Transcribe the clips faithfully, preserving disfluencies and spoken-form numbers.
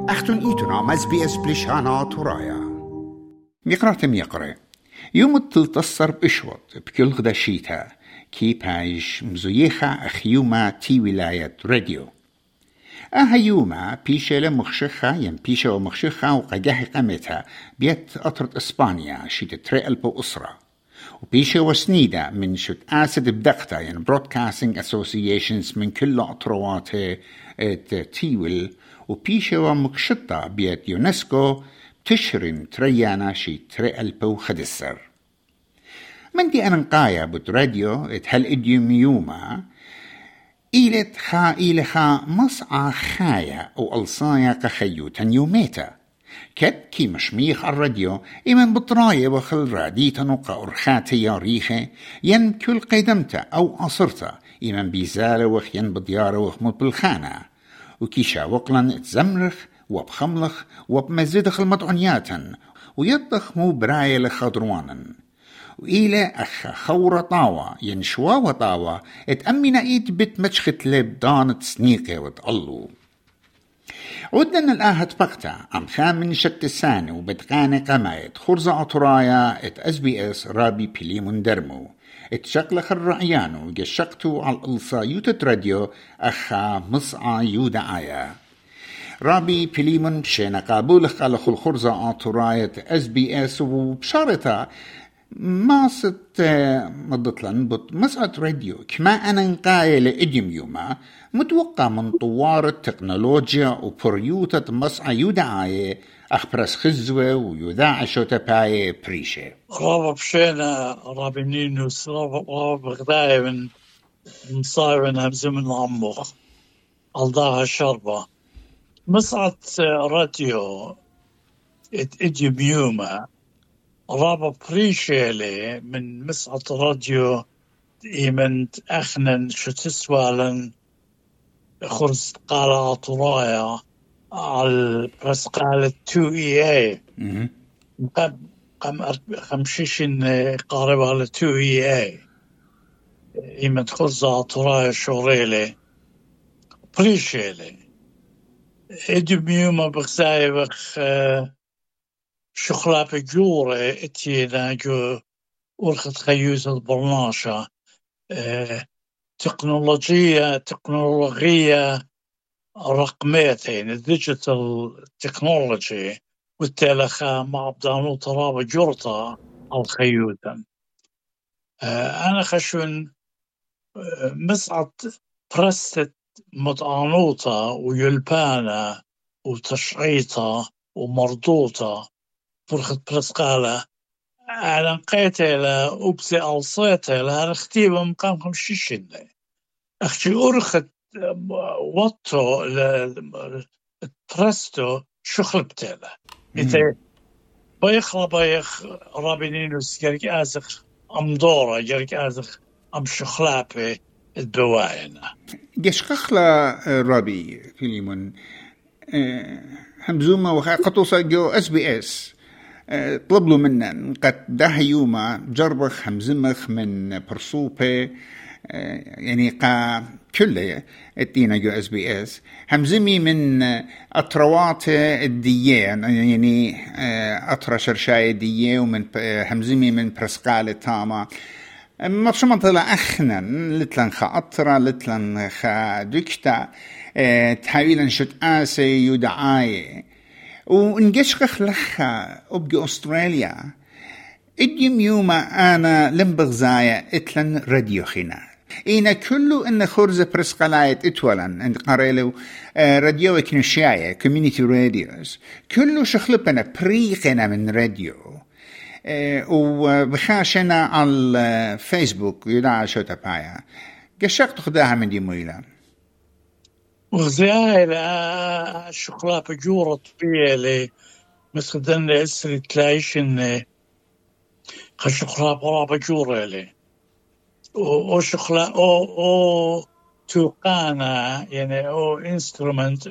أختن إيتنا مز بي إس بلشانا ترايا ميقراتم يقرأ يوم التلتصر بإشوط بكل غدا شيتا كي بايش مزويخة أخيوما تي ولاية راديو أهيوما بيشة لمخشخة ين بيشة ومخشخة وقجاه قمتها بيت أطرد إسبانيا شيت تريقل بو أسرة وبيشة وسنيدة من شت آسد بدقتا ين Broadcasting Associations من كل أطرواته تيول وبيشة ومكشطة بيت يونسكو تشرين تريانا شي تريقل بو خدسر من دي أنقايا بوت راديو اتهل إديوميوما إيلت خا إيل خا مصعى خايا أو ألصايا كخيوتا يوميتا كد كي مشميخ الراديو إمن بطراية وخل راديتا نقا أرخاتي ياريخي ين كل قيدمتا أو أصرتا إمن بيزالة وخ ين بديارة وخمود بالخانة وكيشا وقلن اتزمرخ وبخملخ وبمزدخ المدعنياتا ويطخ مو براية لخضروانا وإلى أخ خورة طاوة ينشوا وطاوة اتأمنا إيد بيت مجخت لبدان تسنيقه وتقلو عدنا الآهت بقتا عم خامن شت الساني وبتغاني قمايت خرزة أطرايا ات اس بي اس رابي بليمون درمو اتشقلخ الرعيانو جشقتو على الألصا يوتت راديو أخا مصعى يودا آيا رابي بليمون بشينا قابولخ على خل خرزة أطرايا اس بي اس وبشارتا ما ست مضطلن بط مسعد راديو كما أنا نقاية لإديم يوما متوقع من طوار التكنولوجيا وبريوتة مسعى يودعاية أخبرس خزوة ويوداع شوتباية بريشة رابا بشينا رابي نينوس رابا بغداية من مصايبن همزة من عموخ الضاها شربة مسعد راديو إديم يوما رابا بريشيلي من مسعد راديو إيمن أخنن شو تسوالن خرز قالة طرايا على بس قالة تو إي إي قم قم خمشيشن قارب على تو إي إي إيمن خرز طرايا شوريلي بريشيلي إدو ميوما بغزاي بخ شخلا بجورة اتينا جو ورخت خيوز البرناشة اه تكنولوجية تكنولوجية رقميتين الديجيتال تكنولوجي والتلخة مع بدانو طرابة جرطة الخيودا اه أنا خشون اه مسعد برستت مطعنوطة ويلبانة وتشعيطة ومردوطة فرخت برسقالة على نقيته لا أبسي ألصيته لا اختيبه مقام خمشيشين أختي أرخت وطو لترستو شخلبته له إذا بيخلا بيخ رابينينوس جرك أزخ أمدورة جرك أزخ أم شخلابه الدواينة جشقخلا رابي فيلمون همزومة وخا قطوصة جو اس بي اس طلبوا منا قد ده يوما جربخ همزمخ من برصوبة يعني قا كله اتينا جو اس بي اس همزمي من اطروات الدية يعني اطرا شرشاية دية ومن همزمي من برسقالة تاما ما بشو منطلع اخنا لتلن خا اطرا لتلن خا دكتا تحاويلا شت آسي يودعاية ونجشخ لخا أبقى أستراليا إديم يوما أنا لمبغزايا إتلن راديو خنا إينا كله إن خرزة برسقلايت إتولن عند قريلو راديو إكنشاية كوميونيتي راديوز كله شخلبنا بريقنا من راديو وبخاشنا على فيسبوك يدعى شو تبايا قشاق تخداها من دي مويلة وغزاي لا شغلة بجورة طبيعي مثل دن اسري تلايشن خشغلة برا بجورة لي او شغلة او او توقانا يعني او انسترومنت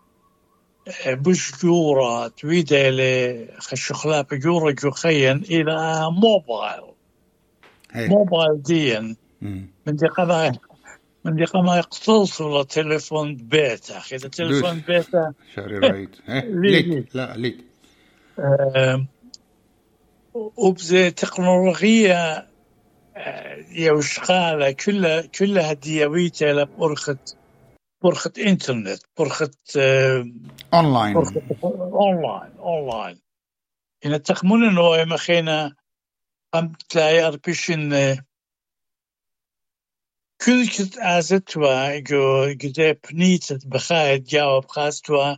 بجورة تويدة لي خشغلة بجورة جوخيا الى موبايل موبايل ديا من دي قضايا من دي قام يقتصوا لتليفون بيتا أخي إذا تليفون بيتا شاري رايت ليت لا ليت وبزي تكنولوجيا يوشقالة كلها كلها ديويتة لبرخة برخة إنترنت برخة أونلاين برخة أونلاين أونلاين إن تخمون إنه يا مخينا هم تلاقي أربيشن كل كت أزتوا جو جدي بنيت بخايد جواب خاستوا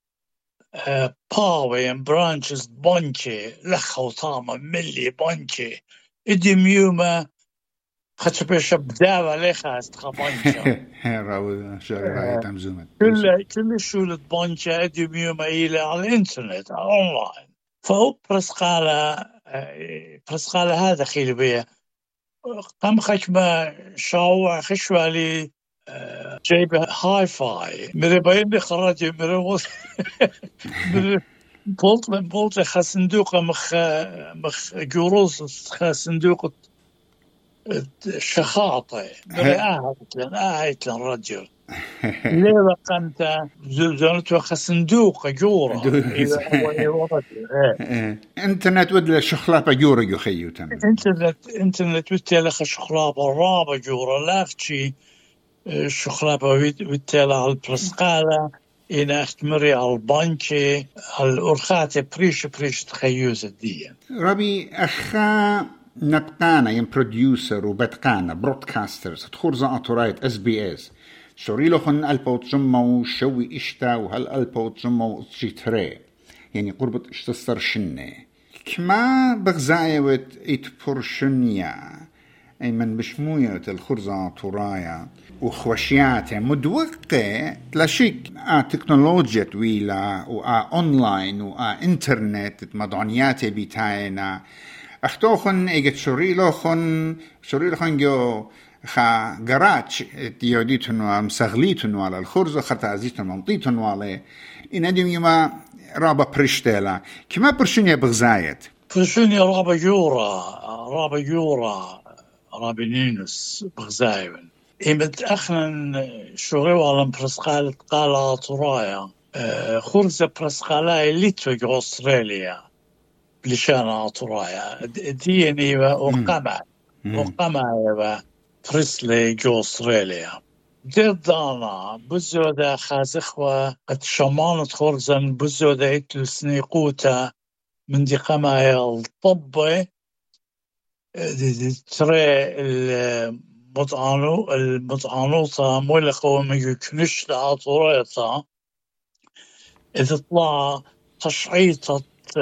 باوي and branches بانشي لخو طامة ملي بانشي إدي ميوما خطبش بداوة ليخا استخبانشا راو شاري رايت أمزومت كل كل شولة بانشا إدي ميوما إلى على الإنترنت على أونلاين فهو برسقالة برسقالة هذا خيل بيه قام خشمة شاوع خشوالي جايب هاي فاي مري باين خرج مري وص مري بولت من بولت خصندوق مخ مخ جوروس خصندوق شخاطة مري آهت لن آهت لن رجل ليه قمت زلزلت خصندوق جورة انترنت ودل شخلابة جورة جو خيو تم انترنت انترنت ودل شخلابة رابة جورة لافتشي شخلابة ودل على البرسقالة إن أختمري على البانشي على الأرخات بريش بريش تخيوز الدية ربي أخا نبقانا ين بروديوسر وبتقانا برودكاسترز تخورزا أطورايت اس بي اس شوري لخن ألبوت جمو شوي إشتا وهل ألبوت جمو تشيتري يعني قربة اشتصر شنة كما بغزايوت إتبورشنيا أي من بشموية الخرزة طورايا وخوشيات مدوقة تلاشيك آه تكنولوجيا طويلة وآه أونلاين وآه إنترنت مدعنيات بيتاينا أختوخن إيجت شوري لخن شوري لخن جو خا جراتش تيوديتن ومسغليتن على الخرزة خطا أزيتن منطيتن على إن أدم يما رابا برشتلا كما برشنيا بغزايت برشنيا رابا جورا رابا جورا رابا نينوس بغزايون إمت أخنا شغيو على برسقالة قالة طرايا خرزة برسقالة ليتوغ أستراليا بلشانة طرايا ديني وقمع وقمع فريسلي جو أستراليا ديردانا بزودة خازخوة قد شمانت خرزن بزودة إتلو سنيقوتا من دي قمايا الطبة ترى المطعنو المطعنوطة مولقة ومجو كنش لعطوريطة إذا طلع تشعيطة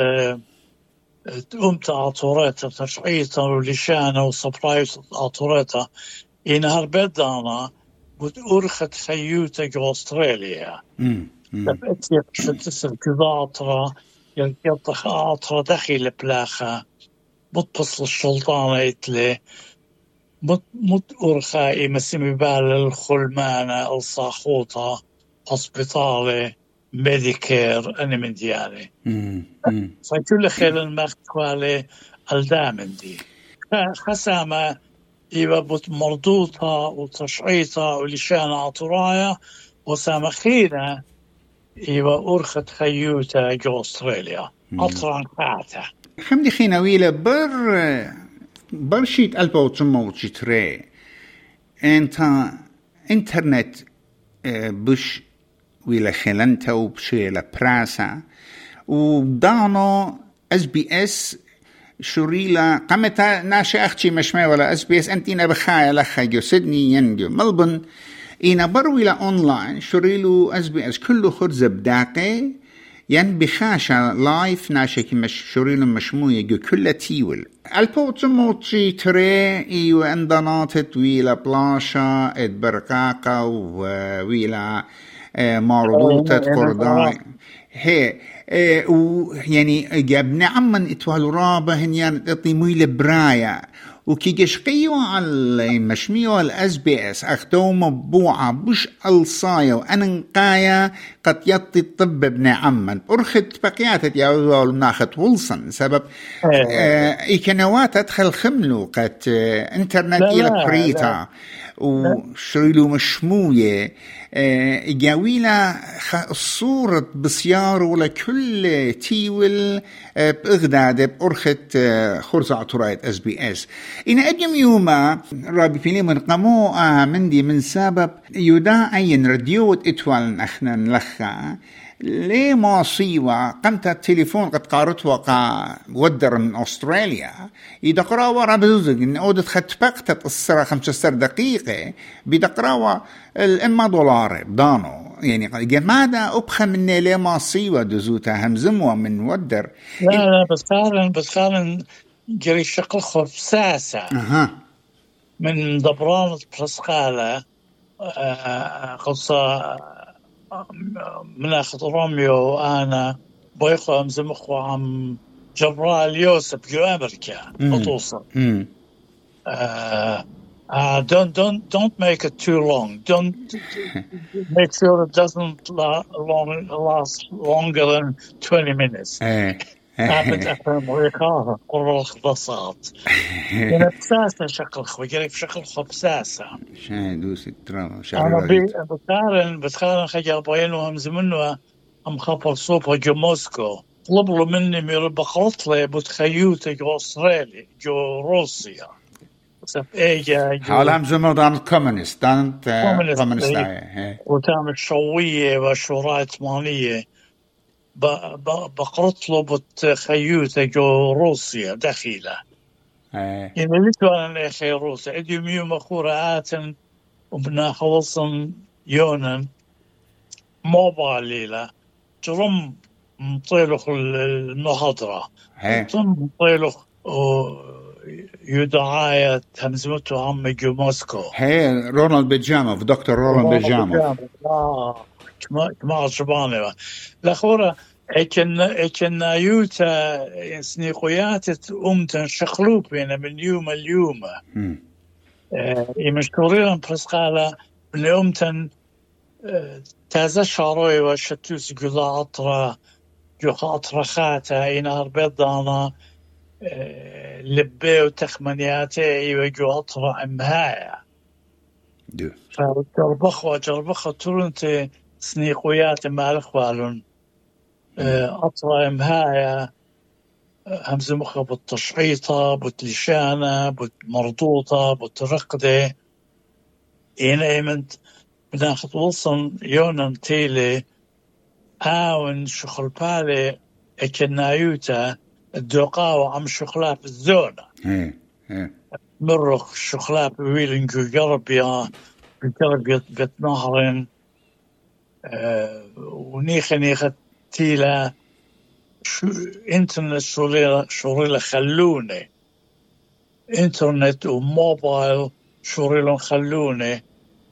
تقوم تعطوريطة تشعيطة ولشانة وصبرايطة عطوريطة إنهار بدانا قد أرخت خيوتة جو أستراليا لبقت يقشتسر كذاطرة يلقيطخ عطرة دخل بلاخة متبصل الشلطانة إتلي مت مت أرخائي مسمي بالخلمانة الصاخوطة هسبيطالي ميديكير أنا من دياني فكل خيل المختوالي الدامن دي خسامة إيوه بط مردوطة وتشعيطة ولشانة عطرايا وسامخينة إيوه أرخت خيوتة جو أستراليا أطران قاعتة خمدي خيناويلة بر برشيت ألبا وتسمى وتشتري انت انترنت بش ويلا خلنتا وبشيلا براسا ودانو اس بي اس شوريلا قمتا ناشي اختي مشمي ولا اس بي اس انتينا بخايا لخا جو سيدني ينجو ملبن اينا برويلا اونلاين شوريلو اس بي اس كله خرزة بداقي ين بخاشا لايف ناشي كي مش شوريلو مشموية جو كل تيول البوت موتشي تري ايو اندانات ويلا بلاشا اد برقاقة ويلا معروضة قرداي هي يعني جابنا عمن اتوالو رابا هنيان اطيموي لبرايا وكي جشقيو على مشميو الاس بي اس اخدو مبوعة بش الصايا واننقايا قد يطي الطب ابن عمان ارخد بقيات يا ناخت ولسن سبب اه ايكنوات ادخل خملو قد اه انترنت الى بريتا وشريلو مشموية اه جاويلا صورة بصيار ولا كل تيول اه باغداد بأرخت اه خرزة عطراية اس بي اس إن أجم يوما رابي فيني من قموء من دي من سبب يداعي رديوت إتوال أخنا نلخا ليه ما صيوة قمت التليفون قد قارت وقع ودر من أستراليا يدقرا ورا بزوزق إن أودت خطبقت السرعة خمسة دقيقة بدقرا الإما دولار بدانو يعني جمادا أبخى مني ليه ما صيوة دزوتا همزموا من ودر لا لا بس فعلا بس فعلا جري شقل خف ساسة أها من دبران برسقالة قصة من أخذ روميو وأنا بيخو أمزمخو عم جبرال يوسف جو أمريكا أطوصل uh, uh, don't don't don't make it too long. Don't make sure it doesn't la- long, last longer than twenty minutes. أبد أفهم ويقاها قرر الخلاصات. أنا بساسة شكل خوي جري في شكل خو بساسة. شاي دوسي ترى أنا بي بتقارن بتقارن خجل بينه هم زمنه هم خبر صوبه جو موسكو. طلبوا مني مير بخلط لي بتخيوت جو أستراليا جو روسيا. حالهم زمو دان كومونست دان كومونست وتعمل شوية وشوراء ثمانية بقرط له بتخيوته جو روسيا دخيلة يعني ليش أنا أخي روسيا أدي ميو مخورات وبنا خلصن يونن موبايلة جرم مطيلخ المحاضرة جرم مطيلخ يدعاية همزمته عم جو موسكو هي رونالد بيجاموف دكتور رونالد بيجاموف اه كما كما عجباني الأخورة اكن اكن يوتا سنيقيات أمتن شخلوب بينا من يوم اليوم اه يمشكورين برسقالة من أمتن اه تازا شاروي وشتوس قلا عطرة جو خاطرة خاتا إنار بيضانا لبي وتخمنياتي وجو أطرع مهايا فجربخوا جربخوا ترنتي سنيقويات مع الأخوالون أطرع مهايا همز مخة بالتشعيطة بتلشانة بتمرضوطة بترقدة إينا إيمنت بناخد وصن يونان تيلي آون شخل بالي إكنايوتا الدقاوة عم شخلاف الزونة مرخ شخلاف ويلن جرب يا جرب بتنهرن أه ونيخ نيخ تيلا شو انترنت شوريلا شوريلا خلوني انترنت وموبايل شوريلا خلوني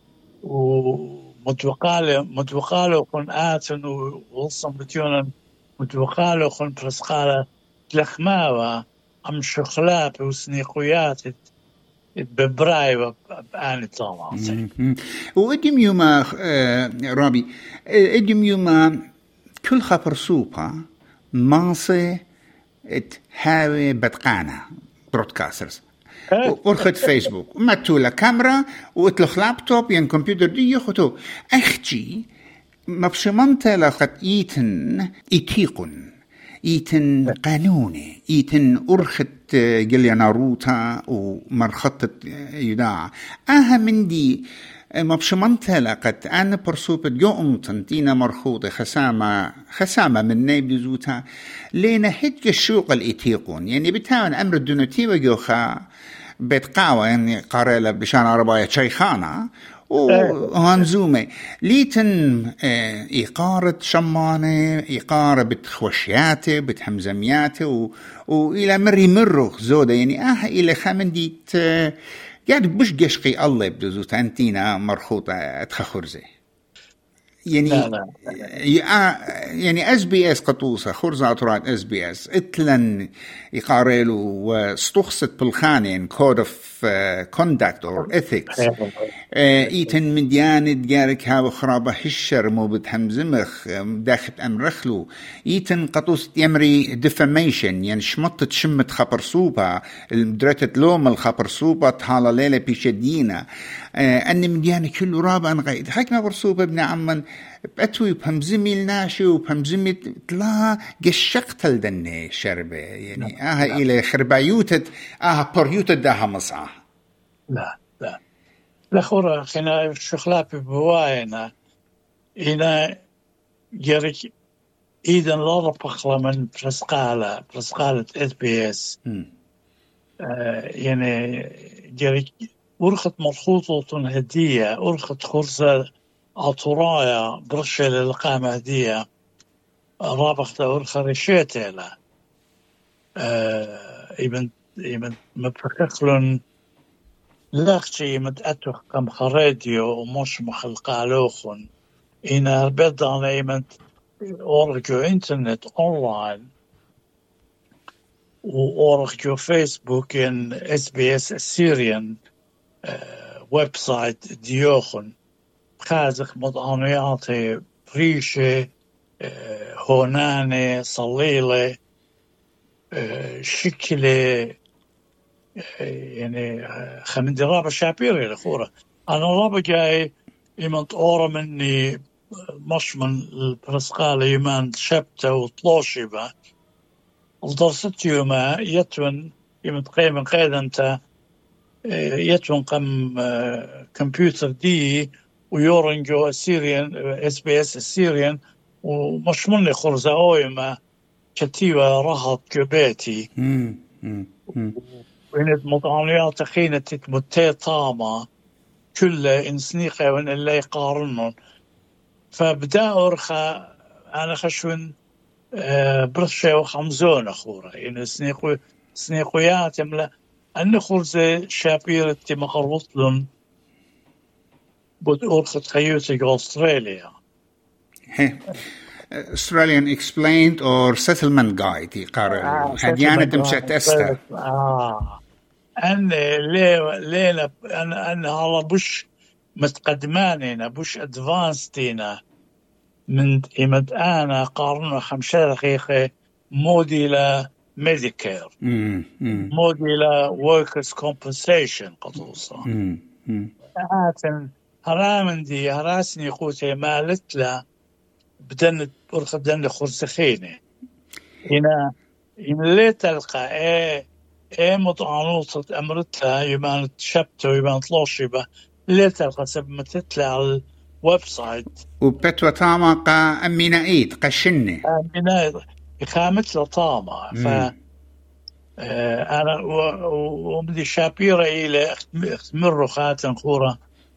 ومتوقالة متوقالة كن آتن ووصم بتيونا متوقالة كن برسقالة لخماوة أم شخلاب وسنيقويات ببراي وبآني طامع وإدم يوما رابي إدم يوما كل خبر سوبا ماصي تهاوي بدقانا برودكاسترز ورخد فيسبوك ماتولا كاميرا واتلخ لابتوب ين كمبيوتر دي يخطو أختي مبشمانتا لخد إيتن إتيقن إيتن قانوني إيتن أرخت جليا ناروتا ومرخطة يداع آها من دي مبشمانتا لقد أنا برسوبة جو أمتن تينا مرخوطة خسامة خسامة من نيب دزوتا لينا هيك الشوق الإتيقون يعني بتاون أمر الدونتي وجوخا بتقاوة يعني قارلة بشان عرباية شيخانة وهنزومة ليتن إيقارة شمانة إيقارة بتخوشياته بتهمزمياته وإلى مري مرخ زودة يعني آه إلى خامنديت يعني بش قشقي الله بدوزو تانتينا مرخوطة تخخرزي يعني لا لا يعني اس بي اس قطوسة خرزة أطرات اس بي اس اتلن يقارلو واستخصت بالخانين كود اوف كوندكت اور اثكس ايتن من ديانة ديارك هاو خرابة هشر مو بتهمزمخ داخل امرخلو ايتن قطوس يمري ديفاميشن يعني شمطت شمت خبر سوبا درتت لوم الخبر سوبا تحالا ليلة بيشدينا أن من ديانة كله رابع نغيد حكنا برسوبة ابن عمان بأتوي بهمزمي الناشي وبهمزمي تلا قشقت الدني شربة يعني آها لا. إلى خربايوتت آها بريوتت داها مصعة لا لا لخورا خنا شخلاب بواينا إنا جرك إذا لا ربخلا من برسقالة برسقالة اس بي اس آه يعني جرك أرخت مرخوطة هدية أرخت خرزة عطرايا برشة للقامة هدية رابخت أرخة رشيتة له آه إبن إبن مبفكخلن لاختي متأتوخ كم خراديو ومش مخلقالوخن إنا بدأنا إيمن أورجو إنترنت أونلاين وأورجو فيسبوك إن اس بي اس سيريان آه ويب سايت ديوخن خازق مضانياتي بريشة آه هوناني صليلة آه شكلة يعني خمن رابع شابيري الأخورة أنا رابع جاي إيمان طورة مني مش من البرسقالة إيمان شبتة وطلوشي با الدرست يوما يتون إيمان قيمة قيدا أنت يتون قم كمبيوتر دي ويورنجو السيريان اس بي اس السيريان ومش مني خرزة أويما كتيبة رهط جبيتي وإن مطعنيات خينة تتمتي طامة كل إنسنيقة وإن اللي يقارنون فبدأ أرخى أنا خشون آه برشة وخمزون أخورة إن سنيقو سنيقويات يملا أن خرزة شابيرة مقربط لهم بود أرخى خيوتك أستراليا Australian Explained or Settlement Guide يقارن هديانة دمشت أستا آه أن ليه ليه أن أن هلا بوش متقدمانينا بوش أدفانستينا من إمد أنا قارنوا خمسة دقيقة موديلا ميديكير موديلا workers compensation قطوصة هاتن هرامن دي هراسني قوتي مالت له بدن برخ بدن خرسخينه هنا إن ليه تلقى إيه إيه مطعنوطة أمرتها يبان تشبته ويبان طلوشيبه ليه تلقى سبمتت على الويب سايت وبتوى طامة قا أمينا إيد قشنة أمينا إقامت له طامة ف آه أنا ومدي شابيرة إلى اختمر خاتن خورة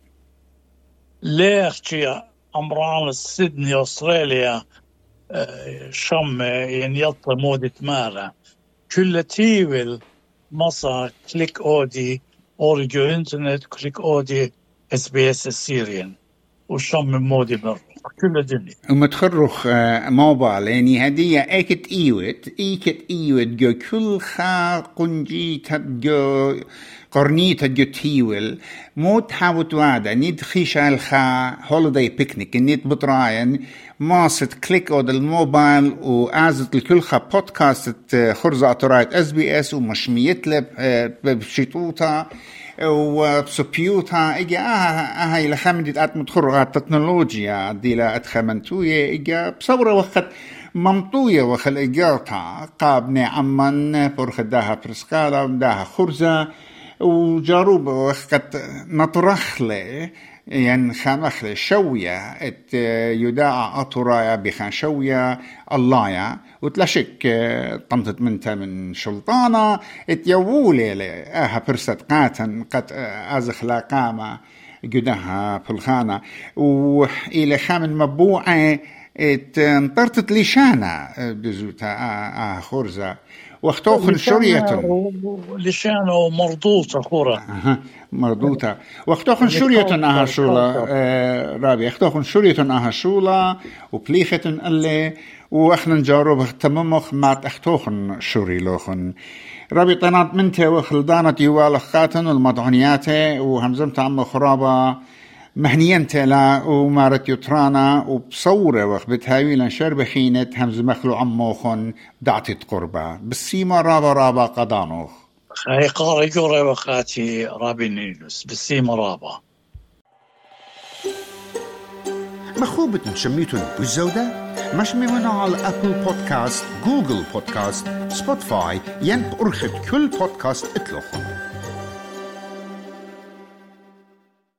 ليه أختي أمران سيدني أستراليا آه شم يعني يطلع مودة مالا كل تيول مصا كليك أودي أوريجو إنترنت كليك أودي اس بي اس السيريان وشم مودي مرة كل الدنيا ومتخرخ موبايل يعني هدية ايكت ايوت ايكت ايوت جو كل خا قنجيت جو قرنيت جو تيول مو تحاوت وادا نيد خيشة الخا هوليداي بيكنيك نيد بطراين ماست كليك اود الموبايل وازت الكل خا بودكاست خرزة اطرايت اس بي اس ومشميت لب بشيطوطة وبسبيوتها إجا آها آها إلى خمدة أت متخرجات تكنولوجيا دي لا أتخمنتوية إجا بصورة وقت ممطوية وخل إجارتها قابني عمان برخداها برسكالا وداها خرزة وجاروب وقت نطرخلي يعني خامخلي شوية ات يداع أطرايا بخان شوية اللايا وتلاشك طمتت منتا من شلطانة ات يوولي لي اها برست قاتن قد ازخ لا قامة قدها بالخانة وإلى خامن مبوعة ات انطرتت لشانة بزوتا اه خرزة واختوخن شرية لشانه مرضوطة خورة أها مرضوطة واختوخن شرية أها شولا آه رابي اختوخن شرية أها شولا وبليخة اللي وإحنا نجارب تممخ مع اختوخن شوري لوخن رابي طنات منته وخلدانة يوال خاتن والمضعنيات وهمزمت عم خرابة مهنيين تلا ومارت يطرانا وبصورة وخ بتهاوي لنشر بخينة همز مخلو عموخن دعتي قربة بالسيما رابا رابا قدانوخ هاي قاري جوري وخاتي رابي نيلوس بالسيما رابا مخوبة شميتون بالزودة مش ممنوع على أبل بودكاست جوجل بودكاست سبوتفاي ينب أرخد كل بودكاست اطلقهم